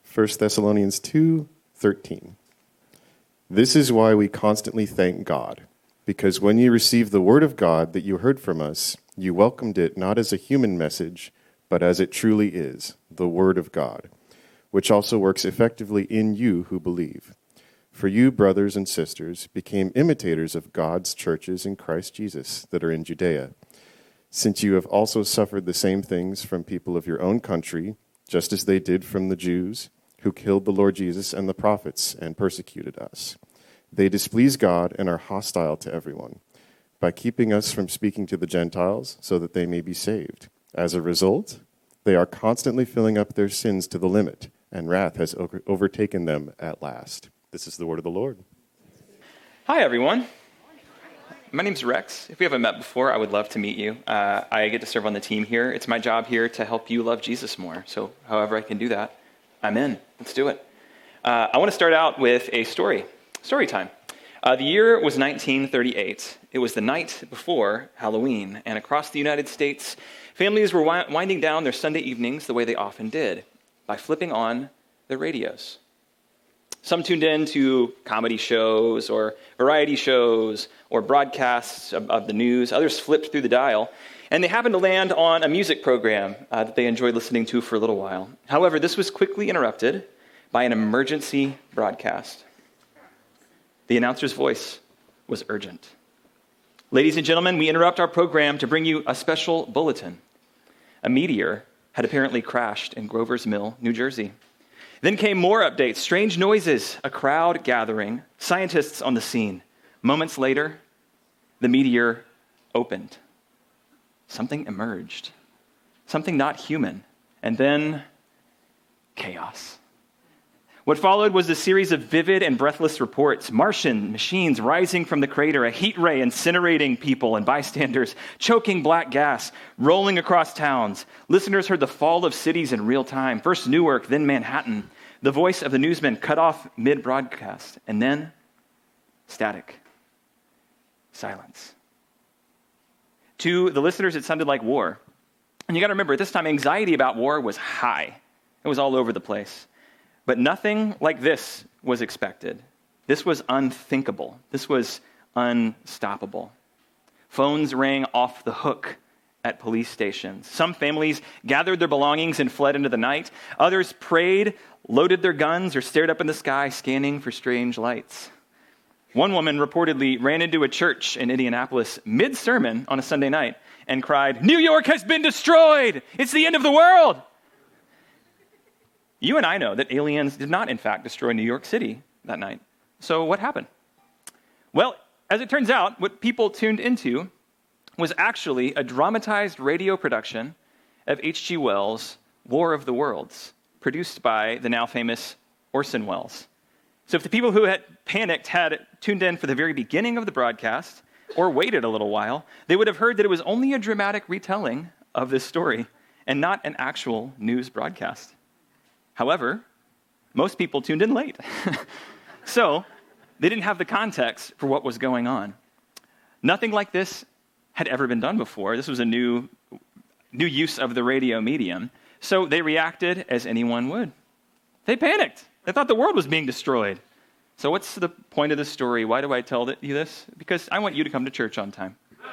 1 Thessalonians 2:13. This is why we constantly thank God, because when you received the word of God that you heard from us, you welcomed it not as a human message, but as it truly is, the word of God, which also works effectively in you who believe. For you, brothers and sisters, became imitators of God's churches in Christ Jesus that are in Judea, since you have also suffered the same things from people of your own country, just as they did from the Jews, who killed the Lord Jesus and the prophets and persecuted us. They displease God and are hostile to everyone, by keeping us from speaking to the Gentiles so that they may be saved. As a result, they are constantly filling up their sins to the limit, and wrath has overtaken them at last. This is the word of the Lord. Hi, everyone. My name's Rex. If we haven't met before, I would love to meet you. I get to serve on the team here. It's my job here to help you love Jesus more. So however I can do that, I'm in. Let's do it. I want to start out with a story time. The year was 1938. It was the night before Halloween, and across the United States, families were winding down their Sunday evenings the way they often did, by flipping on their radios. Some tuned in to comedy shows or variety shows or broadcasts of the news. Others flipped through the dial, and they happened to land on a music program that they enjoyed listening to for a little while. However, this was quickly interrupted by an emergency broadcast. The announcer's voice was urgent. Ladies and gentlemen, we interrupt our program to bring you a special bulletin. A meteor had apparently crashed in Grover's Mill, New Jersey. Then came more updates, strange noises, a crowd gathering, scientists on the scene. Moments later, the meteor opened. Something emerged, something not human, and then chaos. What followed was a series of vivid and breathless reports, Martian machines rising from the crater, a heat ray incinerating people and bystanders, choking black gas, rolling across towns. Listeners heard the fall of cities in real time, first Newark, then Manhattan. The voice of the newsman cut off mid-broadcast, and then static, silence. To the listeners, it sounded like war. And you got to remember, at this time, anxiety about war was high. It was all over the place. But nothing like this was expected. This was unthinkable. This was unstoppable. Phones rang off the hook at police stations. Some families gathered their belongings and fled into the night. Others prayed, loaded their guns, or stared up in the sky, scanning for strange lights. One woman reportedly ran into a church in Indianapolis mid-sermon on a Sunday night and cried, "New York has been destroyed! It's the end of the world!" You and I know that aliens did not, in fact, destroy New York City that night. So what happened? Well, as it turns out, what people tuned into was actually a dramatized radio production of H.G. Wells' War of the Worlds, produced by the now famous Orson Welles. So if the people who had panicked had tuned in for the very beginning of the broadcast or waited a little while, they would have heard that it was only a dramatic retelling of this story and not an actual news broadcast. However, most people tuned in late. So they didn't have the context for what was going on. Nothing like this had ever been done before. This was a new use of the radio medium. So they reacted as anyone would. They panicked. They thought the world was being destroyed. So what's the point of this story? Why do I tell you this? Because I want you to come to church on time.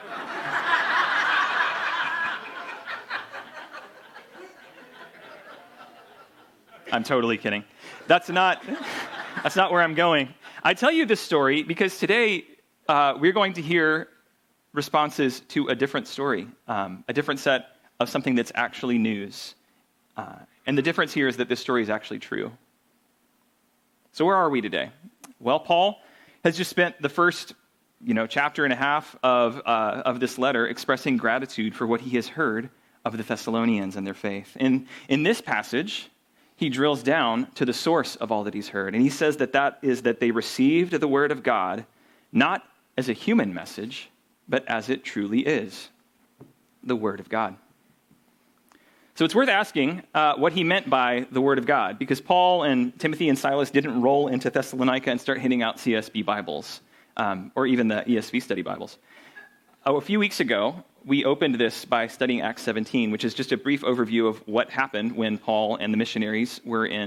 I'm totally kidding. That's not where I'm going. I tell you this story because today we're going to hear responses to a different story, a different set of something that's actually news. And the difference here is that this story is actually true. So where are we today? Well, Paul has just spent the first, chapter and a half of this letter expressing gratitude for what he has heard of the Thessalonians and their faith. In this passage, he drills down to the source of all that he's heard. And he says that is that they received the word of God, not as a human message, but as it truly is, the word of God. So it's worth asking what he meant by the word of God, because Paul and Timothy and Silas didn't roll into Thessalonica and start handing out CSB Bibles, or even the ESV study Bibles. A few weeks ago, we opened this by studying Acts 17, which is just a brief overview of what happened when Paul and the missionaries were in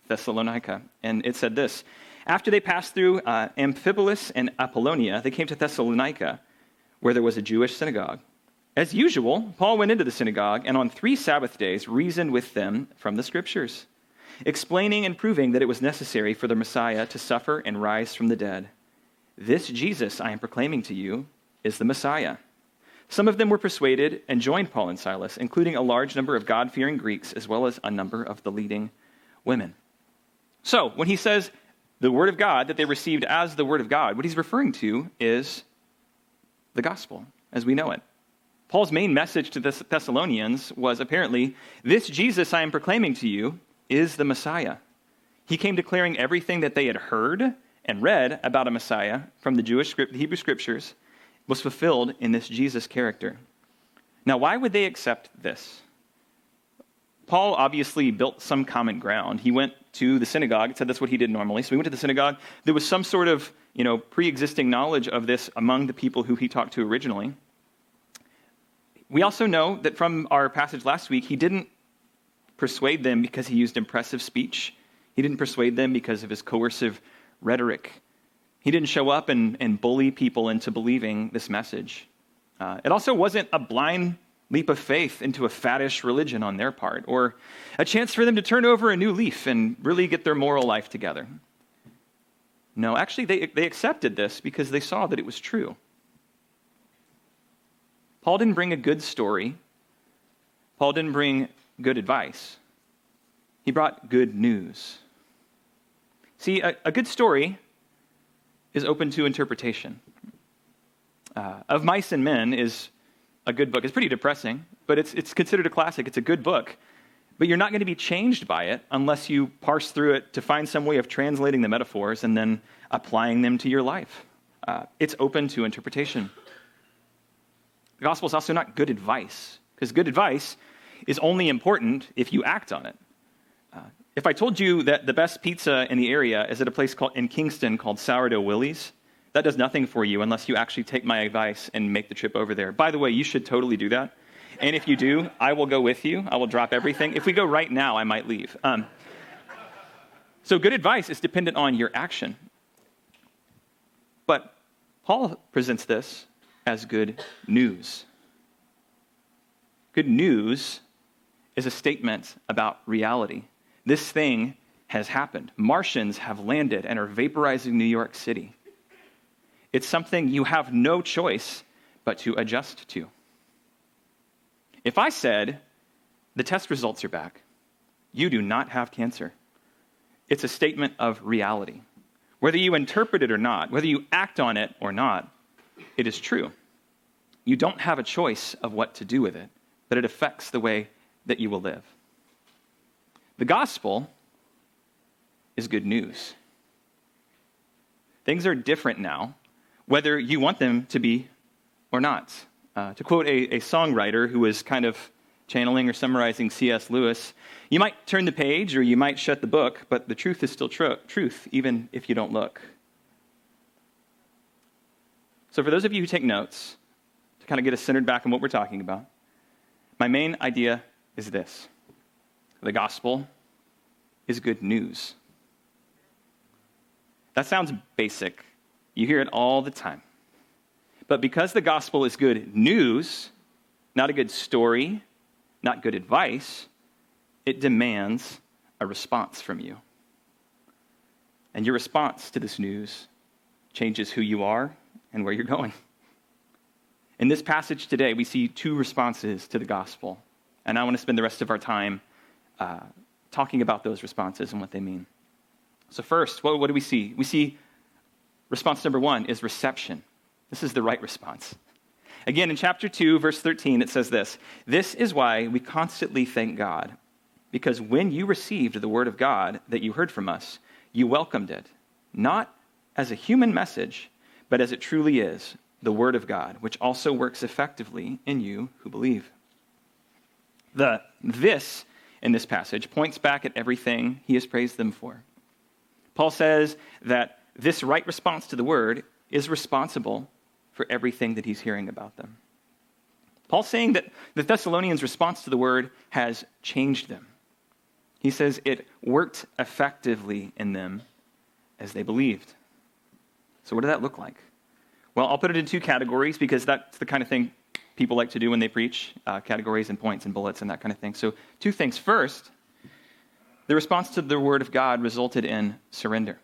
Thessalonica. And it said this: after they passed through Amphipolis and Apollonia, they came to Thessalonica, where there was a Jewish synagogue. As usual, Paul went into the synagogue and on 3 Sabbath days reasoned with them from the Scriptures, explaining and proving that it was necessary for the Messiah to suffer and rise from the dead. This Jesus I am proclaiming to you is the Messiah. Some of them were persuaded and joined Paul and Silas, including a large number of God-fearing Greeks, as well as a number of the leading women. So, when he says the word of God that they received as the word of God, what he's referring to is the gospel as we know it. Paul's main message to the Thessalonians was apparently, this Jesus I am proclaiming to you is the Messiah. He came declaring everything that they had heard and read about a Messiah from the Hebrew Scriptures was fulfilled in this Jesus character. Now, why would they accept this? Paul obviously built some common ground. He went to the synagogue. It said that's what he did normally. So he went to the synagogue. There was some sort of, pre-existing knowledge of this among the people who he talked to originally. We also know that from our passage last week, he didn't persuade them because he used impressive speech. He didn't persuade them because of his coercive rhetoric. He didn't show up and bully people into believing this message. It also wasn't a blind leap of faith into a faddish religion on their part, or a chance for them to turn over a new leaf and really get their moral life together. No, actually, they accepted this because they saw that it was true. Paul didn't bring a good story. Paul didn't bring good advice. He brought good news. See, a good story is open to interpretation. Of Mice and Men is a good book. It's pretty depressing, but it's considered a classic. It's a good book. But you're not going to be changed by it unless you parse through it to find some way of translating the metaphors and then applying them to your life. It's open to interpretation. The gospel is also not good advice, because good advice is only important if you act on it. If I told you that the best pizza in the area is at a place in Kingston called Sourdough Willie's, that does nothing for you unless you actually take my advice and make the trip over there. By the way, you should totally do that. And if you do, I will go with you. I will drop everything. If we go right now, I might leave. So good advice is dependent on your action. But Paul presents this as good news. Good news is a statement about reality. This thing has happened. Martians have landed and are vaporizing New York City. It's something you have no choice but to adjust to. If I said, the test results are back, you do not have cancer, it's a statement of reality. Whether you interpret it or not, whether you act on it or not, it is true. You don't have a choice of what to do with it, but it affects the way that you will live. The gospel is good news. Things are different now, whether you want them to be or not. To quote a songwriter who was kind of channeling or summarizing C.S. Lewis, you might turn the page or you might shut the book, but the truth is still truth, even if you don't look. So for those of you who take notes, to kind of get us centered back on what we're talking about, my main idea is this. The gospel is good news. That sounds basic. You hear it all the time. But because the gospel is good news, not a good story, not good advice, it demands a response from you. And your response to this news changes who you are and where you're going. In this passage today, we see 2 responses to the gospel. And I want to spend the rest of our time talking about those responses and what they mean. So first, what do we see? We see response number 1 is reception. This is the right response. Again, in chapter 2, verse 13, it says this: "This is why we constantly thank God, because when you received the word of God that you heard from us, you welcomed it, not as a human message, but as it truly is, the word of God, which also works effectively in you who believe." This in this passage points back at everything he has praised them for. Paul says that this right response to the word is responsible for everything that he's hearing about them. Paul's saying that the Thessalonians' response to the word has changed them. He says it worked effectively in them as they believed. So what did that look like? Well, I'll put it in two categories because that's the kind of thing people like to do when they preach, categories and points and bullets and that kind of thing. So two things. First, the response to the word of God resulted in surrender.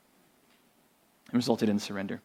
It resulted in surrender.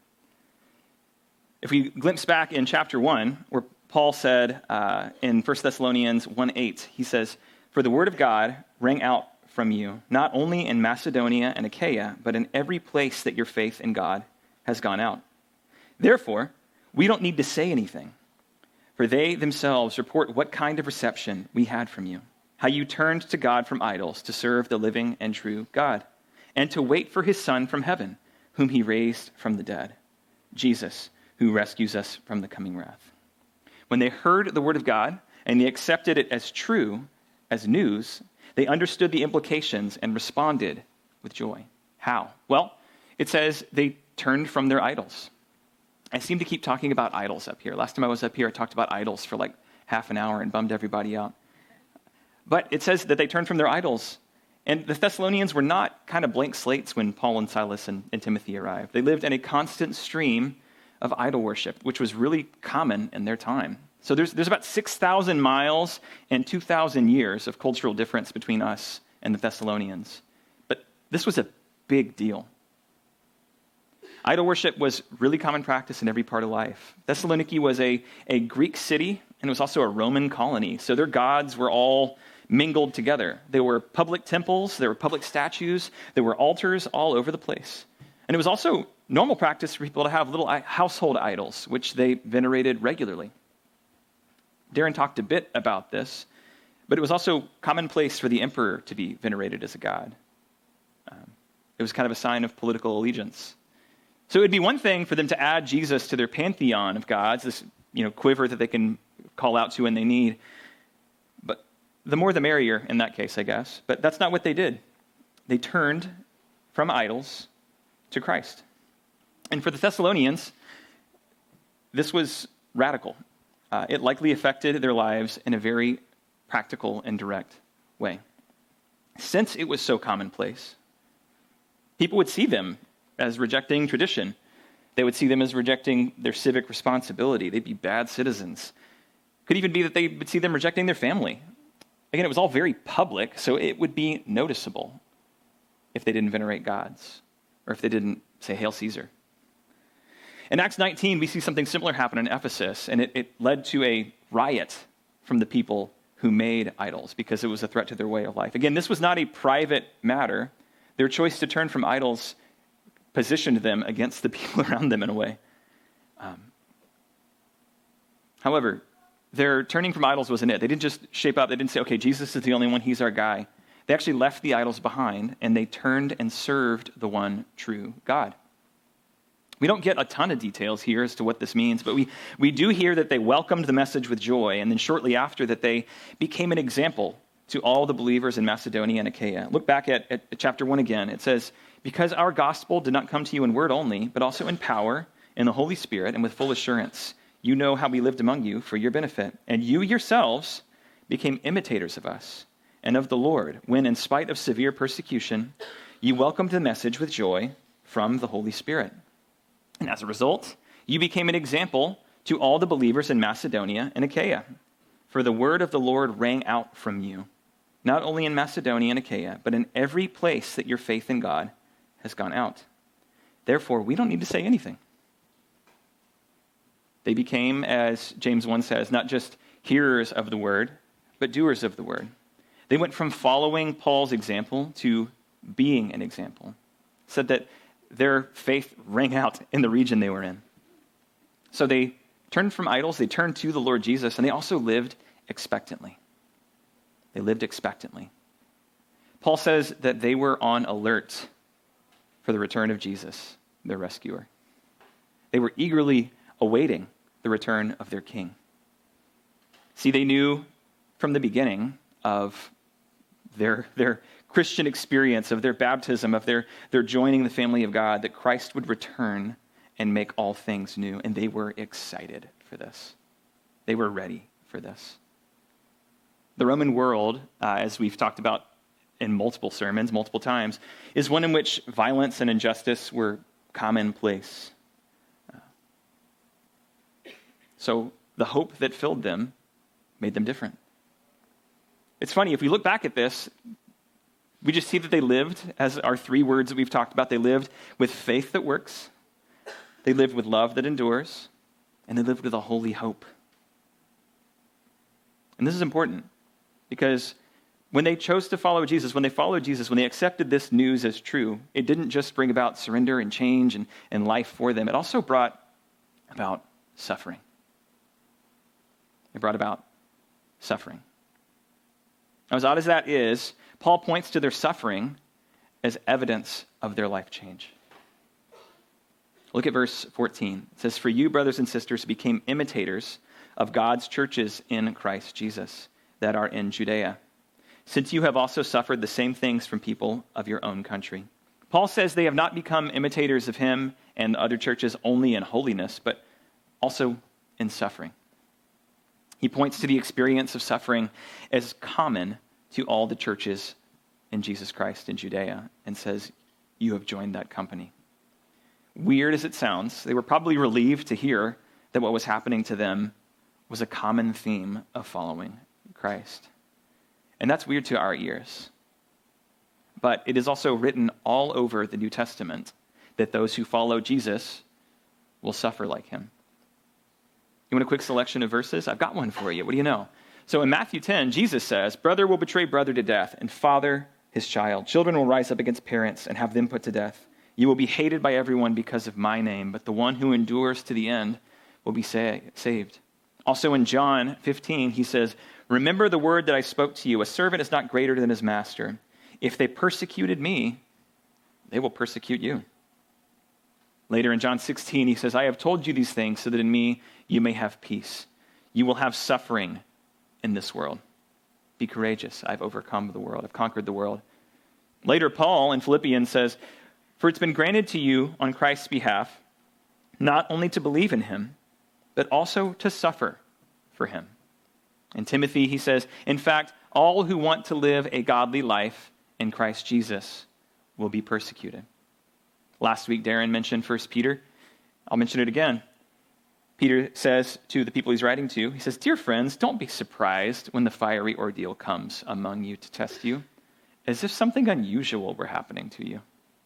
If we glimpse back in chapter 1, where Paul said in 1 Thessalonians 1:8, he says, "For the word of God rang out from you, not only in Macedonia and Achaia, but in every place that your faith in God has gone out. Therefore, we don't need to say anything, for they themselves report what kind of reception we had from you, how you turned to God from idols to serve the living and true God, and to wait for his Son from heaven, whom he raised from the dead, Jesus, who rescues us from the coming wrath." When they heard the word of God and they accepted it as true, as news, they understood the implications and responded with joy. How? Well, it says they turned from their idols. I seem to keep talking about idols up here. Last time I was up here, I talked about idols for like half an hour and bummed everybody out. But it says that they turned from their idols. And the Thessalonians were not kind of blank slates when Paul and Silas and Timothy arrived. They lived in a constant stream of idol worship, which was really common in their time. So there's about 6,000 miles and 2,000 years of cultural difference between us and the Thessalonians. But this was a big deal. Idol worship was really common practice in every part of life. Thessaloniki was a Greek city, and it was also a Roman colony. So their gods were all mingled together. There were public temples, there were public statues, there were altars all over the place. And it was also normal practice for people to have little household idols, which they venerated regularly. Darren talked a bit about this, but it was also commonplace for the emperor to be venerated as a god. It was kind of a sign of political allegiance. So it would be one thing for them to add Jesus to their pantheon of gods, this quiver that they can call out to when they need. But the more the merrier in that case, I guess. But that's not what they did. They turned from idols to Christ. And for the Thessalonians, this was radical. It likely affected their lives in a very practical and direct way. Since it was so commonplace, people would see them as rejecting tradition. They would see them as rejecting their civic responsibility. They'd be bad citizens. Could even be that they would see them rejecting their family. Again, it was all very public, so it would be noticeable if they didn't venerate gods or if they didn't say, "Hail Caesar." In Acts 19, we see something similar happen in Ephesus, and it led to a riot from the people who made idols because it was a threat to their way of life. Again, this was not a private matter. Their choice to turn from idols positioned them against the people around them in a way. However, their turning from idols wasn't it. They didn't just shape up. They didn't say, "Okay, Jesus is the only one. He's our guy." They actually left the idols behind, and they turned and served the one true God. We don't get a ton of details here as to what this means, but we do hear that they welcomed the message with joy, and then shortly after that they became an example to all the believers in Macedonia and Achaia. Look back at chapter 1 again. It says, "Because our gospel did not come to you in word only, but also in power, in the Holy Spirit, and with full assurance. You know how we lived among you for your benefit, and you yourselves became imitators of us and of the Lord, when in spite of severe persecution, you welcomed the message with joy from the Holy Spirit. And as a result, you became an example to all the believers in Macedonia and Achaia. For the word of the Lord rang out from you, not only in Macedonia and Achaia, but in every place that your faith in God has gone out. Therefore, we don't need to say anything." They became, as James 1 says, not just hearers of the word, but doers of the word. They went from following Paul's example to being an example. It said that their faith rang out in the region they were in. So they turned from idols, they turned to the Lord Jesus, and they also lived expectantly. They lived expectantly. Paul says that they were on alert for the return of Jesus, their rescuer. They were eagerly awaiting the return of their king. See, they knew from the beginning of their Christian experience, of their baptism, of their joining the family of God, that Christ would return and make all things new. And they were excited for this. They were ready for this. The Roman world, as we've talked about in multiple sermons, multiple times, is one in which violence and injustice were commonplace. So the hope that filled them made them different. It's funny, if we look back at this, we just see that they lived, as our three words that we've talked about, they lived with faith that works, they lived with love that endures, and they lived with a holy hope. And this is important because when they chose to follow Jesus, when they followed Jesus, when they accepted this news as true, it didn't just bring about surrender and change and life for them. It also brought about suffering. It brought about suffering. Now, as odd as that is, Paul points to their suffering as evidence of their life change. Look at verse 14. It says, "For you, brothers and sisters, became imitators of God's churches in Christ Jesus that are in Judea, since you have also suffered the same things from people of your own country." Paul says they have not become imitators of him and other churches only in holiness, but also in suffering. He points to the experience of suffering as common to all the churches in Jesus Christ in Judea and says, you have joined that company. Weird as it sounds, they were probably relieved to hear that what was happening to them was a common theme of following Christ. And that's weird to our ears. But it is also written all over the New Testament that those who follow Jesus will suffer like him. You want a quick selection of verses? I've got one for you. What do you know? So in Matthew 10, Jesus says, "Brother will betray brother to death, and father his child. Children will rise up against parents and have them put to death. You will be hated by everyone because of my name, but the one who endures to the end will be saved." Also in John 15, he says, "Remember the word that I spoke to you. A servant is not greater than his master. If they persecuted me, they will persecute you." Later in John 16, he says, "I have told you these things so that in me you may have peace. You will have suffering in this world. Be courageous. I've overcome the world. I've conquered the world." Later, Paul in Philippians says, "For it's been granted to you on Christ's behalf, not only to believe in him, but also to suffer for him." In Timothy, he says, "In fact, all who want to live a godly life in Christ Jesus will be persecuted." Last week, Darren mentioned 1 Peter. I'll mention it again. Peter says to the people he's writing to, he says, "Dear friends, don't be surprised when the fiery ordeal comes among you to test you, as if something unusual were happening to you."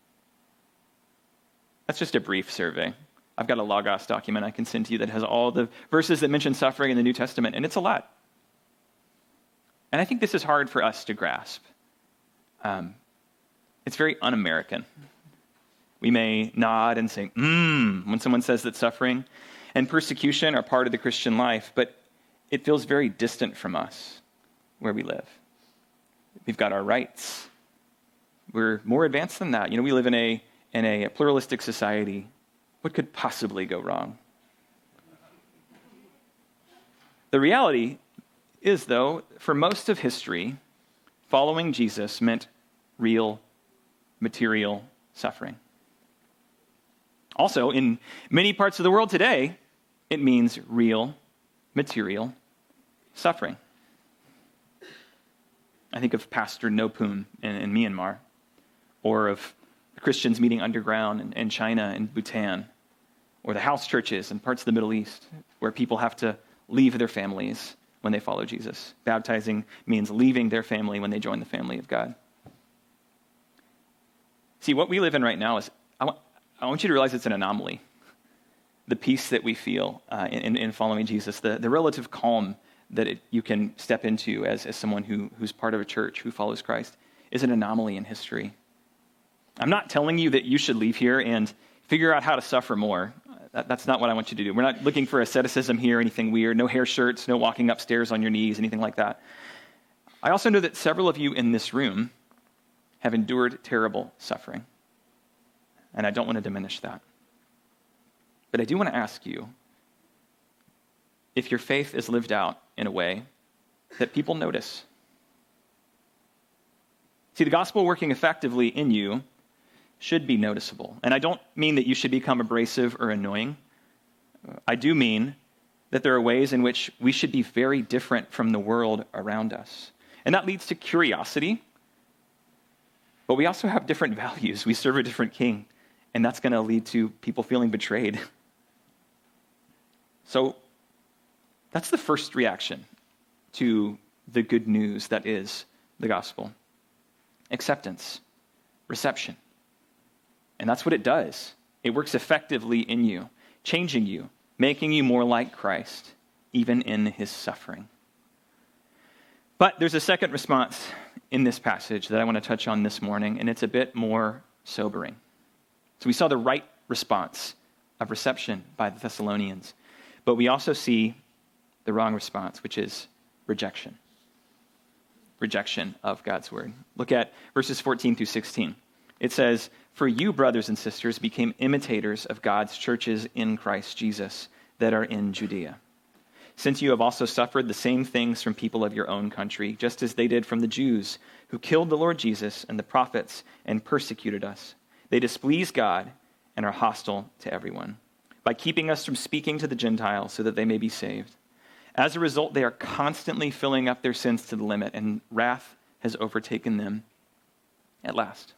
That's just a brief survey. I've got a Logos document I can send to you that has all the verses that mention suffering in the New Testament, and it's a lot. And I think this is hard for us to grasp. It's very un-American. We may nod and say, when someone says that suffering and persecution are part of the Christian life, but it feels very distant from us where we live. We've got our rights. We're more advanced than that. We live in a pluralistic society. What could possibly go wrong? The reality is, though, for most of history, following Jesus meant real material suffering. Also, in many parts of the world today, it means real material suffering. I think of Pastor Nopun in Myanmar, or of the Christians meeting underground in China and Bhutan, or the house churches in parts of the Middle East, where people have to leave their families when they follow Jesus. Baptizing means leaving their family when they join the family of God. See, what we live in right now is, I want you to realize it's an anomaly. The peace that we feel in following Jesus, the relative calm that you can step into as someone who's part of a church, who follows Christ, is an anomaly in history. I'm not telling you that you should leave here and figure out how to suffer more. That's not what I want you to do. We're not looking for asceticism here, anything weird, no hair shirts, no walking upstairs on your knees, anything like that. I also know that several of you in this room have endured terrible suffering. And I don't want to diminish that. But I do want to ask you if your faith is lived out in a way that people notice. See, the gospel working effectively in you should be noticeable. And I don't mean that you should become abrasive or annoying. I do mean that there are ways in which we should be very different from the world around us. And that leads to curiosity But we also have different values. We serve a different king, and that's going to lead to people feeling betrayed. So that's the first reaction to the good news that is the gospel. Acceptance, reception. And that's what it does. It works effectively in you, changing you, making you more like Christ, even in his suffering. But there's a second response in this passage that I want to touch on this morning, and it's a bit more sobering. So we saw the right response of reception by the Thessalonians, but we also see the wrong response, which is rejection. Rejection of God's word. Look at verses 14 through 16. It says, "For you, brothers and sisters, became imitators of God's churches in Christ Jesus that are in Judea, since you have also suffered the same things from people of your own country, just as they did from the Jews, who killed the Lord Jesus and the prophets and persecuted us. They displease God and are hostile to everyone, by keeping us from speaking to the Gentiles so that they may be saved. As a result, they are constantly filling up their sins to the limit, and wrath has overtaken them at last."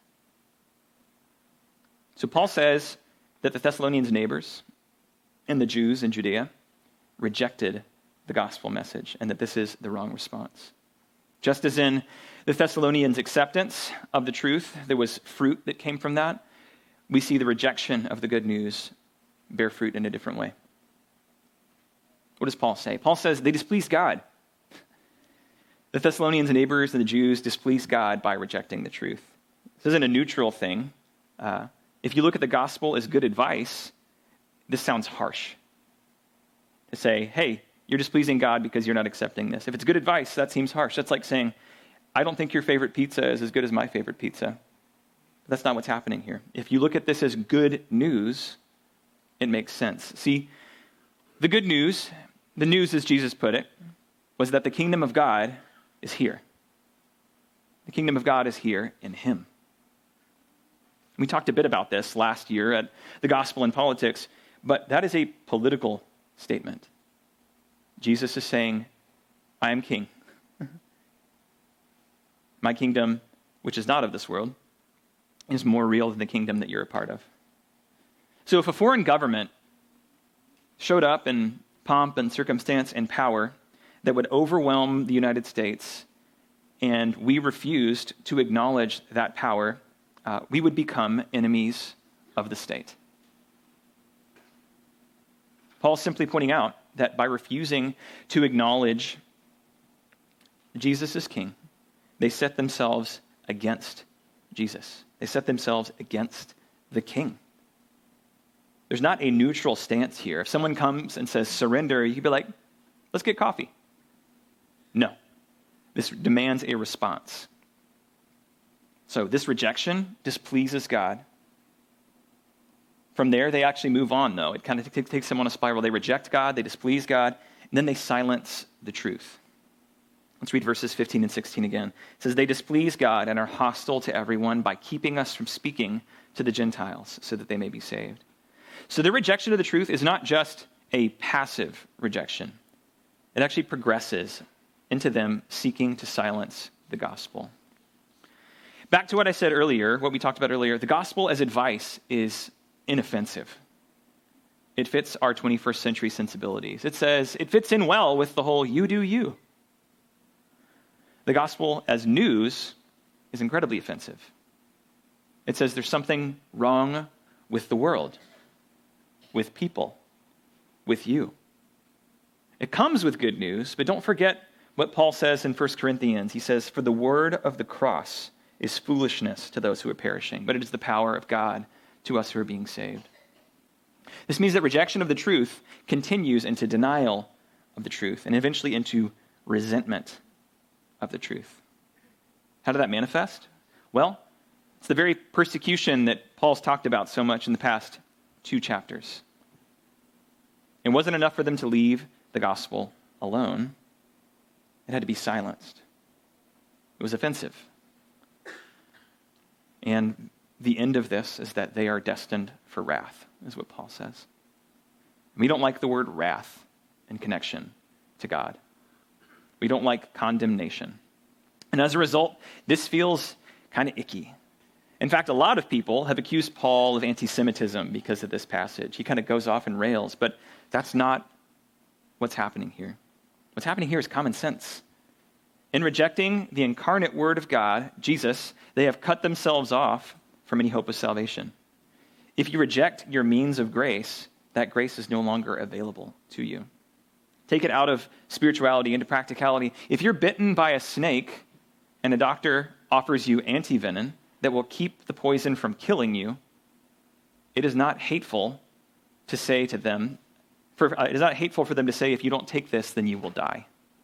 So Paul says that the Thessalonians' neighbors and the Jews in Judea rejected the gospel message, and that this is the wrong response. Just as in the Thessalonians' acceptance of the truth, there was fruit that came from that, we see the rejection of the good news bear fruit in a different way. What does Paul say? Paul says they displease God. The Thessalonians' neighbors and the Jews displeased God by rejecting the truth. This isn't a neutral thing. If you look at the gospel as good advice, this sounds harsh. To say, hey, you're displeasing God because you're not accepting this. If it's good advice, that seems harsh. That's like saying, I don't think your favorite pizza is as good as my favorite pizza. But that's not what's happening here. If you look at this as good news, it makes sense. See, the good news, the news as Jesus put it, was that the kingdom of God is here. The kingdom of God is here in him. We talked a bit about this last year at the Gospel in Politics, but that is a political statement. Jesus is saying, I am king. My kingdom, which is not of this world, is more real than the kingdom that you're a part of. So if a foreign government showed up in pomp and circumstance and power that would overwhelm the United States, and we refused to acknowledge that power, we would become enemies of the state. Paul's simply pointing out that by refusing to acknowledge Jesus as king, they set themselves against Jesus. They set themselves against the king. There's not a neutral stance here. If someone comes and says surrender, you could be like, let's get coffee. No. This demands a response. So this rejection displeases God. From there, they actually move on, though. It kind of takes them on a spiral. They reject God, they displease God, and then they silence the truth. Let's read verses 15 and 16 again. It says, they displease God and are hostile to everyone by keeping us from speaking to the Gentiles so that they may be saved. So their rejection of the truth is not just a passive rejection. It actually progresses into them seeking to silence the gospel. Back to what I said earlier, what we talked about earlier, the gospel as advice is inoffensive. It fits our 21st century sensibilities. It says it fits in well with the whole you do you. The gospel as news is incredibly offensive. It says there's something wrong with the world, with people, with you. It comes with good news, but don't forget what Paul says in 1 Corinthians. He says, for the word of the cross is foolishness to those who are perishing, but it is the power of God to us who are being saved. This means that rejection of the truth continues into denial of the truth and eventually into resentment of the truth. How did that manifest? Well, it's the very persecution that Paul's talked about so much in the past 2 chapters. It wasn't enough for them to leave the gospel alone. It had to be silenced. It was offensive. And the end of this is that they are destined for wrath, is what Paul says. We don't like the word wrath in connection to God. We don't like condemnation. And as a result, this feels kind of icky. In fact, a lot of people have accused Paul of anti-Semitism because of this passage. He kind of goes off and rails, but that's not what's happening here. What's happening here is common sense. In rejecting the incarnate Word of God, Jesus, they have cut themselves off from any hope of salvation. If you reject your means of grace, that grace is no longer available to you. Take it out of spirituality into practicality. If you're bitten by a snake and a doctor offers you antivenom that will keep the poison from killing you, it is not hateful to say to them, it is not hateful for them to say, if you don't take this, then you will die.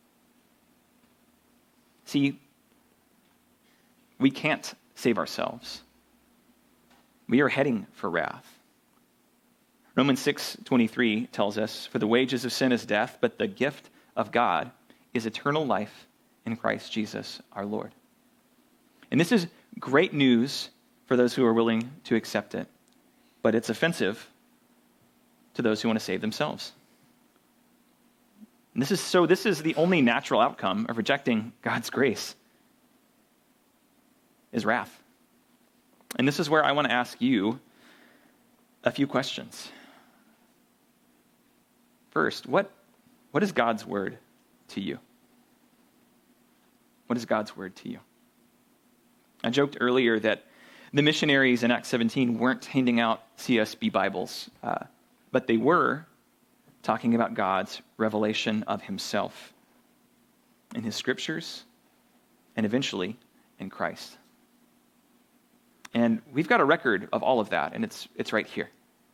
See, we can't save ourselves. We are heading for wrath. Romans 6:23 tells us, for the wages of sin is death, but the gift of God is eternal life in Christ Jesus our Lord. And this is great news for those who are willing to accept it, but it's offensive to those who want to save themselves. And this is the only natural outcome of rejecting God's grace, is wrath. And this is where I want to ask you a few questions. First, what is God's word to you? What is God's word to you? I joked earlier that the missionaries in Acts 17 weren't handing out CSB Bibles, but they were talking about God's revelation of himself in his scriptures and eventually in Christ. And we've got a record of all of that, and it's right here.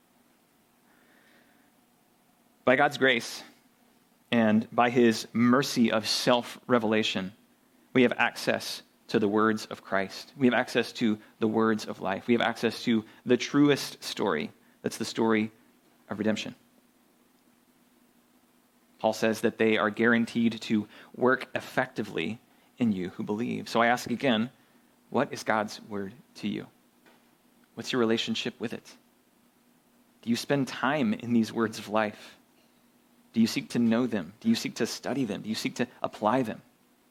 By God's grace and by his mercy of self-revelation, we have access to the words of Christ. We have access to the words of life. We have access to the truest story. That's the story of redemption. Paul says that they are guaranteed to work effectively in you who believe. So I ask again, what is God's word to you? What's your relationship with it? Do you spend time in these words of life? Do you seek to know them? Do you seek to study them? Do you seek to apply them?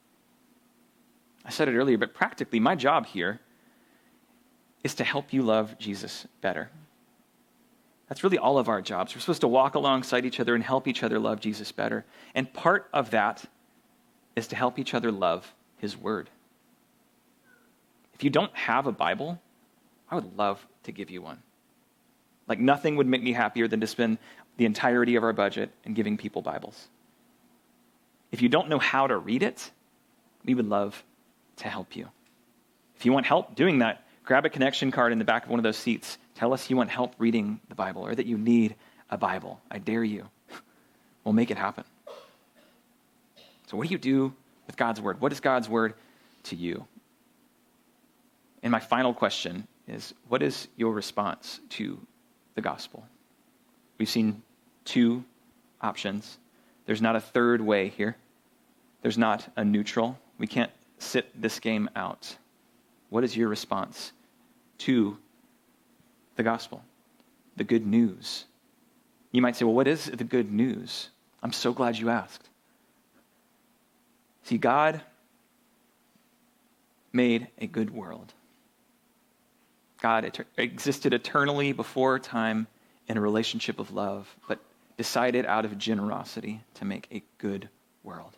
I said it earlier, but practically my job here is to help you love Jesus better. That's really all of our jobs. We're supposed to walk alongside each other and help each other love Jesus better. And part of that is to help each other love his word. If you don't have a Bible, I would love to give you one. Like nothing would make me happier than to spend the entirety of our budget in giving people Bibles. If you don't know how to read it, we would love to help you. If you want help doing that, grab a connection card in the back of one of those seats. Tell us you want help reading the Bible or that you need a Bible. I dare you. We'll make it happen. So what do you do with God's word? What is God's word to you? And my final question is, what is your response to the gospel? We've seen two options. There's not a third way here. There's not a neutral. We can't sit this game out. What is your response to the gospel, the good news? You might say, well, what is the good news? I'm so glad you asked. See, God made a good world. God existed eternally before time in a relationship of love, but decided out of generosity to make a good world.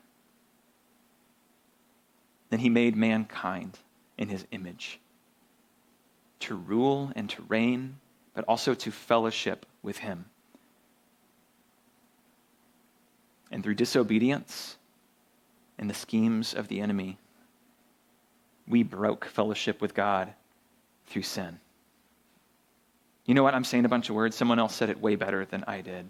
Then he made mankind in his image to rule and to reign, but also to fellowship with him. And through disobedience and the schemes of the enemy, we broke fellowship with God through sin. You know what? I'm saying a bunch of words. Someone else said it way better than I did.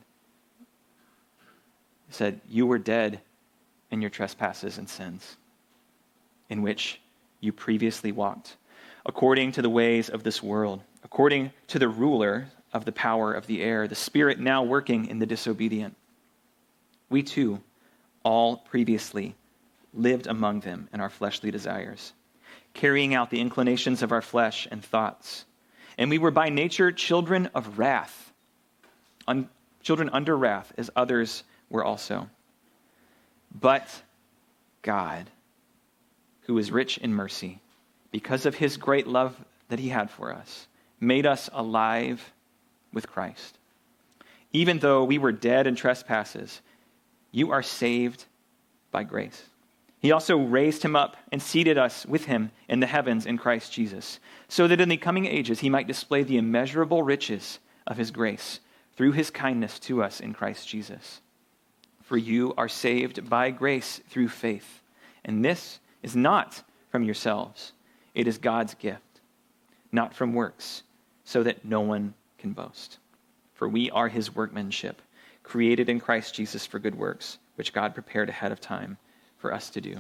He said, you were dead in your trespasses and sins, in which you previously walked, according to the ways of this world, according to the ruler of the power of the air, the spirit now working in the disobedient. We too, all previously, lived among them in our fleshly desires, carrying out the inclinations of our flesh and thoughts. And we were by nature children of wrath, children under wrath, as others were also. But God, who is rich in mercy, because of his great love that he had for us made us alive with Christ. Even though we were dead in trespasses, you are saved by grace. He also raised him up and seated us with him in the heavens in Christ Jesus, so that in the coming ages he might display the immeasurable riches of his grace through his kindness to us in Christ Jesus. For you are saved by grace through faith, and this is not from yourselves. It is God's gift, not from works, so that no one can boast. For we are his workmanship, created in Christ Jesus for good works, which God prepared ahead of time for us to do.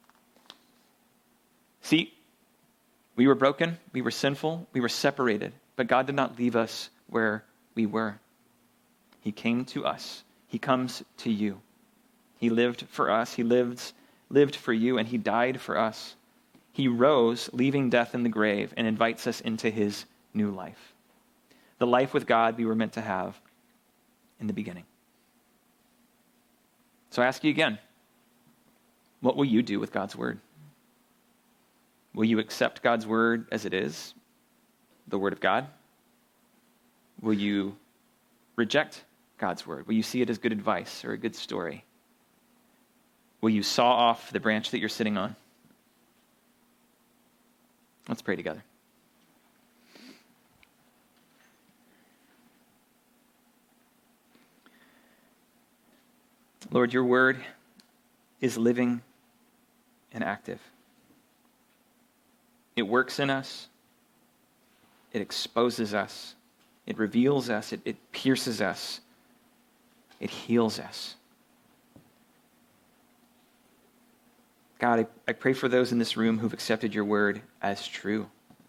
See, we were broken, we were sinful, we were separated, but God did not leave us where we were. He came to us. He comes to you. He lived for us. He lived for you, and he died for us. He rose, leaving death in the grave, and invites us into his new life. The life with God we were meant to have in the beginning. So I ask you again, what will you do with God's word? Will you accept God's word as it is, the word of God? Will you reject God's word? Will you see it as good advice or a good story? Will you saw off the branch that you're sitting on? Let's pray together. Lord, your word is living and active. It works in us. It exposes us. It reveals us. It pierces us. It heals us. God, I pray for those in this room who've accepted your word as true.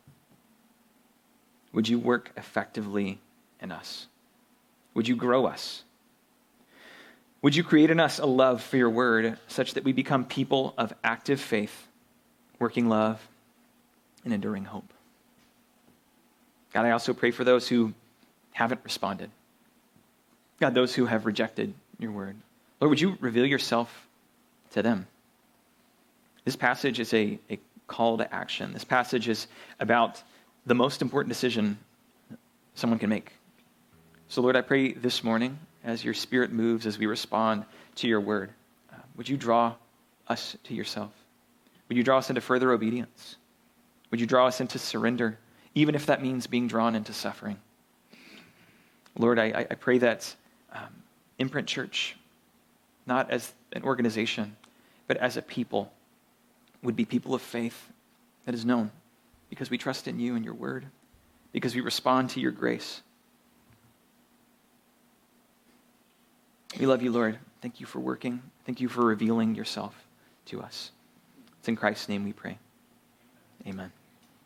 Would you work effectively in us? Would you grow us? Would you create in us a love for your word such that we become people of active faith, working love, and enduring hope? God, I also pray for those who haven't responded. God, those who have rejected your word. Lord, would you reveal yourself to them? This passage is a call to action. This passage is about the most important decision someone can make. So Lord, I pray this morning as your Spirit moves, as we respond to your word, would you draw us to yourself? Would you draw us into further obedience? Would you draw us into surrender, even if that means being drawn into suffering? Lord, I pray that Imprint Church, not as an organization, but as a people, would be people of faith that is known because we trust in you and your word, because we respond to your grace. We love you, Lord. Thank you for working. Thank you for revealing yourself to us. It's in Christ's name we pray. Amen.